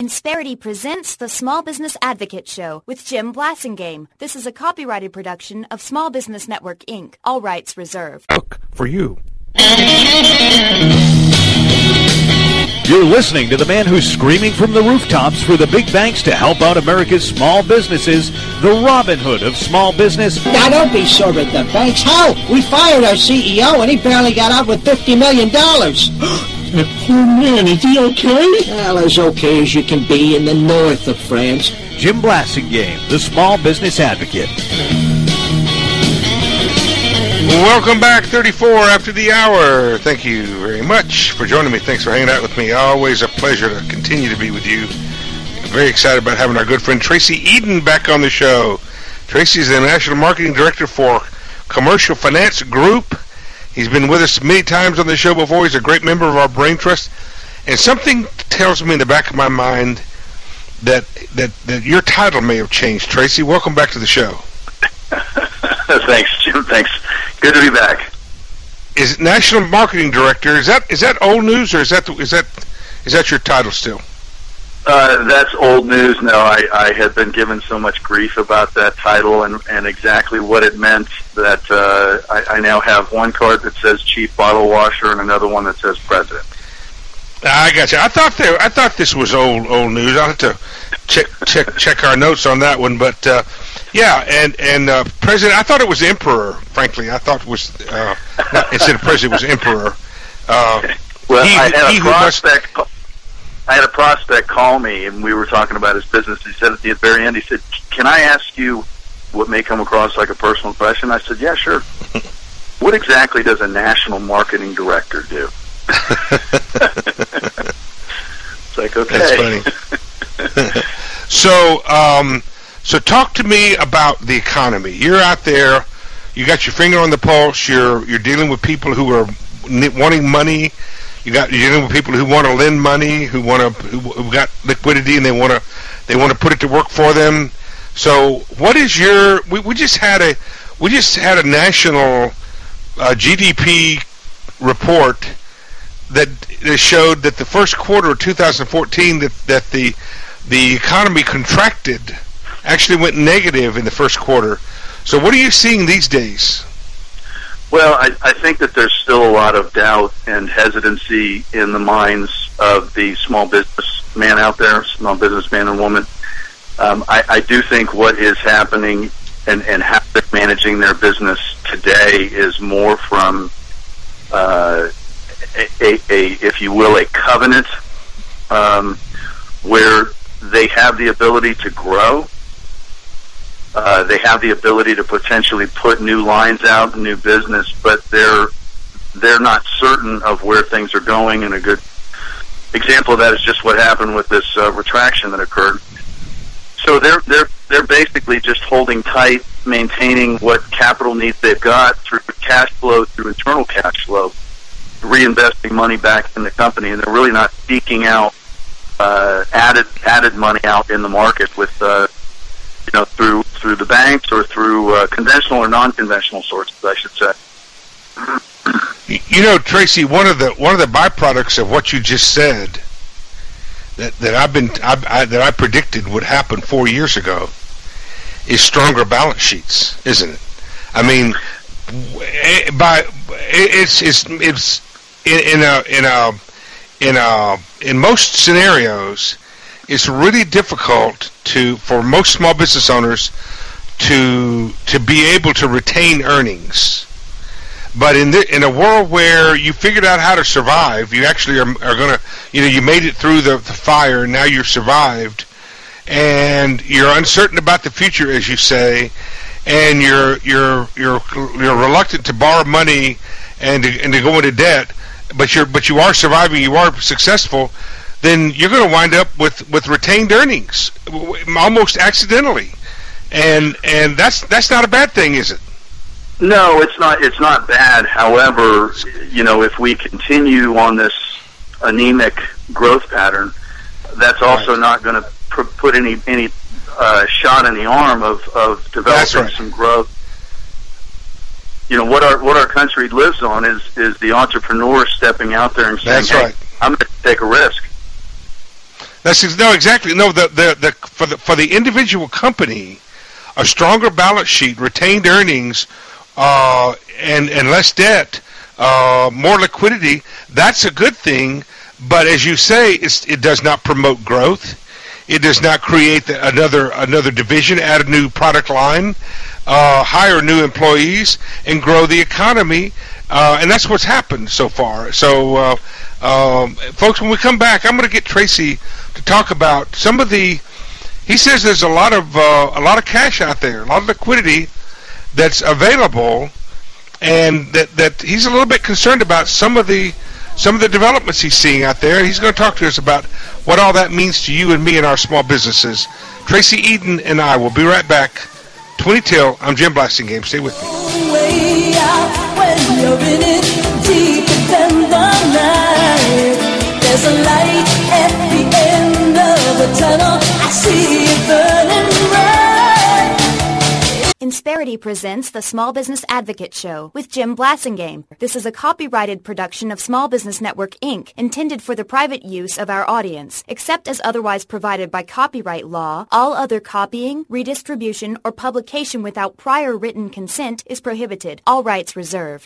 Insperity presents the Small Business Advocate Show with Jim Blasingame. This is a copyrighted production of Small Business Network, Inc. All rights reserved. Look for you. You're listening to the man who's screaming from the rooftops for the big banks to help out America's small businesses, the Robin Hood of small business. Now, don't be sore at the banks. How? We fired our CEO, and he barely got out with $50 million. That poor man, is he okay? Well, as okay as you can be in the north of France. Jim Blasingame, the Small Business Advocate. Welcome back, 34 after the hour. Thank you very much for joining me. Thanks for hanging out with me. Always a pleasure to continue to be with you. I'm very excited about having our good friend Tracy Eden back on the show. Tracy is the National Marketing Director for Commercial Finance Group. He's been with us many times on the show before. He's a great member of our Brain Trust. And something tells me in the back of my mind that your title may have changed. Tracy, welcome back to the show. Thanks, Jim. Thanks. Good to be back. Is National Marketing Director, is that old news, or is that your title still? That's old news. No, I had been given so much grief about that title and exactly what it meant that I now have one card that says Chief Bottle Washer and another one that says President. I got you. I thought this was old news. I'll have to check our notes on that one, but yeah, and President. I thought it was Emperor. Frankly, I thought it was instead of President, it was Emperor. Well, I had a prospect call me, and we were talking about his business. He said at the very end, he said, "Can I ask you what may come across like a personal question?" I said, "Yeah, sure." What exactly does a national marketing director do? It's like, okay. That's funny. So talk to me about the economy. You're out there. You got your finger on the pulse. You're dealing with people who are wanting money. You're dealing with people who want to lend money, who got liquidity, and they want to put it to work for them. So, what is your? We just had a national GDP report that showed that the first quarter of 2014 that the economy contracted, actually went negative in the first quarter. So, what are you seeing these days? Well, I think that there's still a lot of doubt and hesitancy in the minds of the small businessman out there, small businessman and woman. I do think what is happening and how they're managing their business today is more from if you will, a covenant where they have the ability to grow. They have the ability to potentially put new lines out and new business, but they're not certain of where things are going. And a good example of that is just what happened with this retraction that occurred. So they're basically just holding tight, maintaining what capital needs they've got through cash flow, through internal cash flow, reinvesting money back in the company, and they're really not seeking out added money out in the market with through the banks or through conventional or non-conventional sources, I should say. You know, Tracy, one of the byproducts of what you just said that I predicted would happen 4 years ago is stronger balance sheets, isn't it? I mean, in most scenarios, it's really difficult for most small business owners to be able to retain earnings. But in a world where you figured out how to survive, you actually are going to, you made it through the fire, and now you're survived, and you're uncertain about the future, as you say, and you're reluctant to borrow money and to go into debt, but you are surviving, you are successful, then you're going to wind up with retained earnings almost accidentally, and that's not a bad thing, is it? No, it's not. It's not bad. However, if we continue on this anemic growth pattern, that's also not going to put any shot in the arm of developing some growth. What our country lives on is the entrepreneur stepping out there and saying, "Hey, I'm going to take a risk." Exactly. No, for the individual company, a stronger balance sheet, retained earnings, and less debt, more liquidity. That's a good thing. But as you say, it does not promote growth. It does not create another division, add a new product line, hire new employees, and grow the economy. And that's what's happened so far. So, folks, when we come back, I'm going to get Tracy to talk about some of the. He says there's a lot of cash out there, a lot of liquidity that's available, and that he's a little bit concerned about some of the developments he's seeing out there. He's going to talk to us about what all that means to you and me and our small businesses. Tracy Eden and I will be right back. 20 till. I'm Jim Blasingame. Stay with me. Way out when you're in it, deeper than the night. There's a light at the end of the tunnel. I see it burning bright. Insperity presents the Small Business Advocate Show with Jim Blasingame. This is a copyrighted production of Small Business Network, Inc., intended for the private use of our audience. Except as otherwise provided by copyright law, all other copying, redistribution, or publication without prior written consent is prohibited. All rights reserved.